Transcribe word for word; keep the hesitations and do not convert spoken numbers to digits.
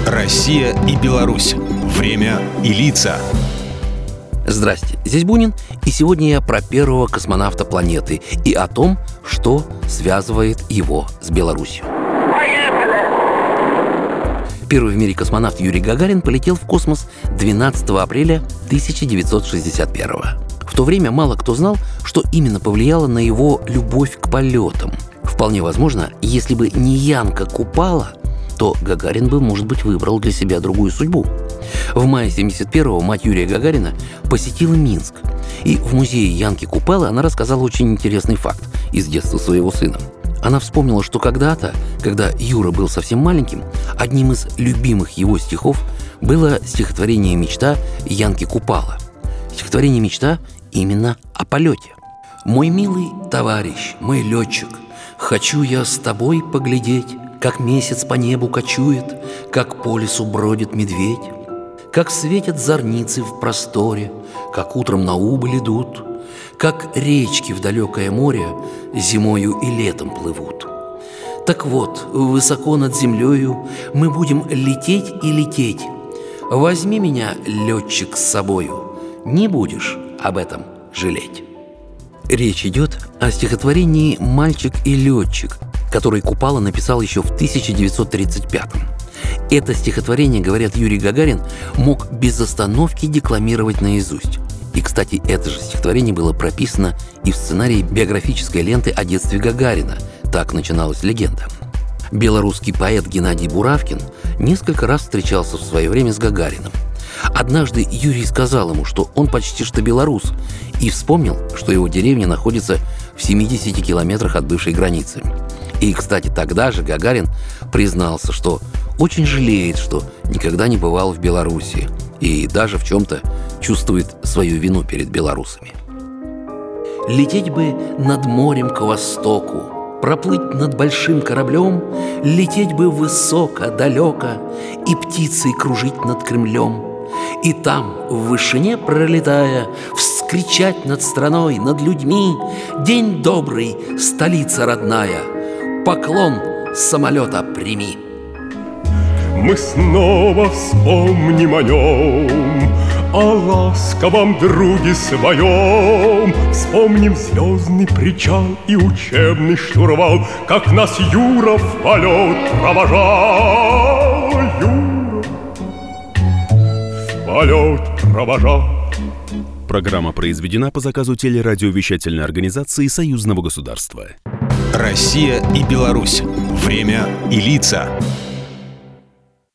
Россия и Беларусь. Время и лица. Здрасте, здесь Бунин, и сегодня я про первого космонавта планеты и о том, что связывает его с Беларусью. Первый в мире космонавт Юрий Гагарин полетел в космос двенадцатого апреля тысяча девятьсот шестьдесят первого. В то время мало кто знал, что именно повлияло на его любовь к полетам. Вполне возможно, если бы не Янка Купала, то Гагарин бы, может быть, выбрал для себя другую судьбу. В мае семьдесят первого мать Юрия Гагарина посетила Минск. И в музее Янки Купалы она рассказала очень интересный факт из детства своего сына. Она вспомнила, что когда-то, когда Юра был совсем маленьким, одним из любимых его стихов было стихотворение «Мечта» Янки Купала. Стихотворение «Мечта» именно о полете. «Мой милый товарищ, мой летчик, хочу я с тобой поглядеть, как месяц по небу кочует, как по лесу бродит медведь, как светят зорницы в просторе, как утром на убыль идут, как речки в далекое море зимою и летом плывут. Так вот, высоко над землею мы будем лететь и лететь. Возьми меня, летчик, с собою, не будешь об этом жалеть». Речь идет о стихотворении «Мальчик и летчик», который Купала написал еще в тысяча девятьсот тридцать пятом. Это стихотворение, говорят, Юрий Гагарин мог без остановки декламировать наизусть. И, кстати, это же стихотворение было прописано и в сценарии биографической ленты о детстве Гагарина. Так начиналась легенда. Белорусский поэт Геннадий Буравкин несколько раз встречался в свое время с Гагарином. Однажды Юрий сказал ему, что он почти что белорус, и вспомнил, что его деревня находится в семидесяти километрах от бывшей границы. И, кстати, тогда же Гагарин признался, что очень жалеет, что никогда не бывал в Беларуси и даже в чем-то чувствует свою вину перед белорусами. «Лететь бы над морем к востоку, проплыть над большим кораблем, лететь бы высоко, далеко и птицей кружить над Кремлем. И там, в вышине пролетая, вскричать над страной, над людьми: день добрый, столица родная, поклон с самолета прими». Мы снова вспомним о нем, о ласковом друге своем. Вспомним звездный причал и учебный штурвал, как нас Юра в полет провожал. Юра в полет провожал. Программа произведена по заказу телерадиовещательной организации Союзного государства. Россия и Беларусь. Время и лица.